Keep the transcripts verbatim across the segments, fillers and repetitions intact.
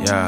Yeah,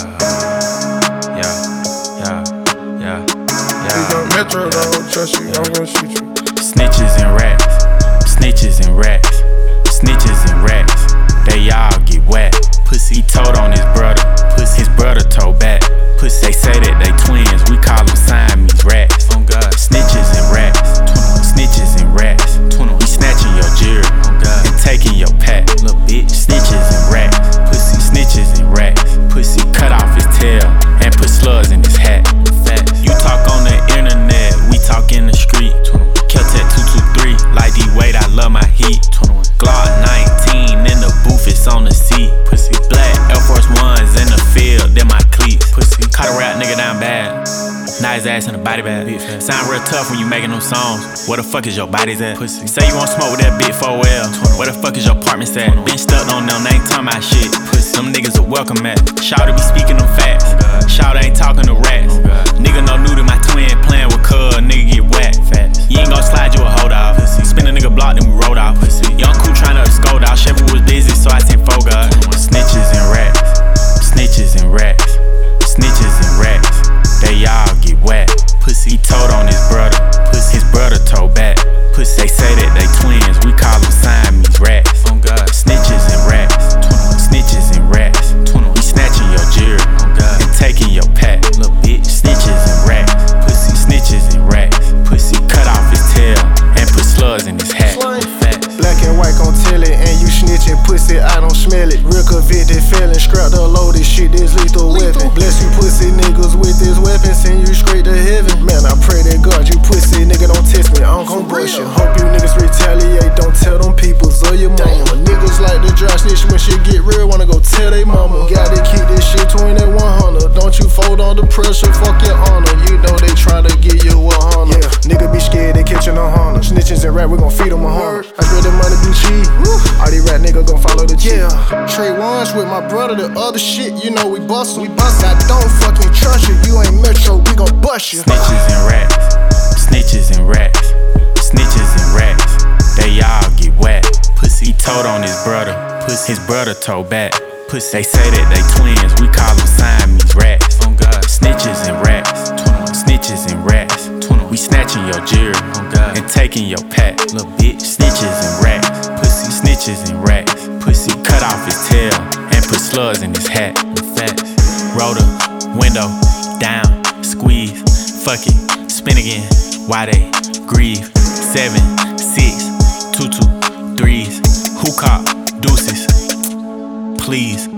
yeah, yeah, yeah, yeah. You gon' Metro, don't trust you, I'm gonna shoot you. Snitches and rats, snitches and rats, snitches and rats. They all get whacked. Pussy told on his brother, pussy his brother told back. Pussy they say that they twins, we call them Siamese rats. Oh God. Snitches and rats, snitches and rats. We snatching your jewelry and taking your pack. Little bitch, snitches and rats, pussy snitches and rats. Pussy cut off his tail and put slugs in his hat. You talk on the internet, we talk in the street. Keltec two two three, like D-Wade, I love my heat. Glock nineteen in the booth, it's on the seat. Pussy black Air Force Ones in the field, then my cleats. Pussy caught a rap nigga down bad, knock his ass in the body bag. Sound real tough when you making them songs. Where the fuck is your body's at? Pussy. Say you want smoke with that big four L. Where the fuck is your apartment at? Been stuck on them, they ain't talking about shit. Pussy. Them niggas are welcome at. Shout be speaking them facts. Shout ain't talking to rats. Nigga no new to my twin, playing with cuz, nigga get whacked. You ain't gon' slide you a hold off. Spin a nigga block, then we rolled off. Young cool tryna to scold out. Chevy was busy, so I sent four guys. Snitches and rats, snitches and rats, snitches and rats. They all get whacked. Pussy he told on his brother, pussy his brother told back. Pussy they say that they twins, we call them Siamese rats. Snitches and rats, snitches and rats. We snatching your jewelry and taking your pack. Little bitch, snitches and rats, pussy snitches and rats. Pussy cut off his tail and put slugs in his hat. Black and white gon' tell it, and you snitching pussy, I don't smell it. Real convicted felon, scrap the loaded shit, this lethal weapon. Bless you pussy niggas with this weapon, send you straight to heaven. Man, I pray to God you pussy nigga don't test me, I'm gon' brush you. Hope you niggas retaliate, don't tell them peoples or your mama. Niggas like to dry snitch when shit get real, wanna go tell they mama. Gotta keep this shit twenty one hundred, don't you fold on the pressure, fuck your honor. You know they try to get you a hundred. Yeah, nigga be scared, they catching a hundred. Snitches and rap, we gon' feed them a hundred. I spread the money be cheap. All these rap niggas gon' follow the cheat. Yeah. Trade ones with my brother, the other shit, you know we bustin'. We bust. I don't fucking trust you, you ain't Metro, we gon' bust you. Snitches and rats, snitches and rats, snitches and rats. They all get whacked. Pussy he told on his brother, pussy his brother told back. Pussy they say that they twins, we call them Siamese rats. Snitches and rats, snitches and rats. We snatching your jewelry and taking your pack. Little bitch, snitches and rats, pussy snitches and rats. Pussy cut off his tail and put slugs in his hat. Roll the window down, squeeze, fuck it, spin again. Why they grieve? Seven, six, two, two, threes. Who caught deuces? Please.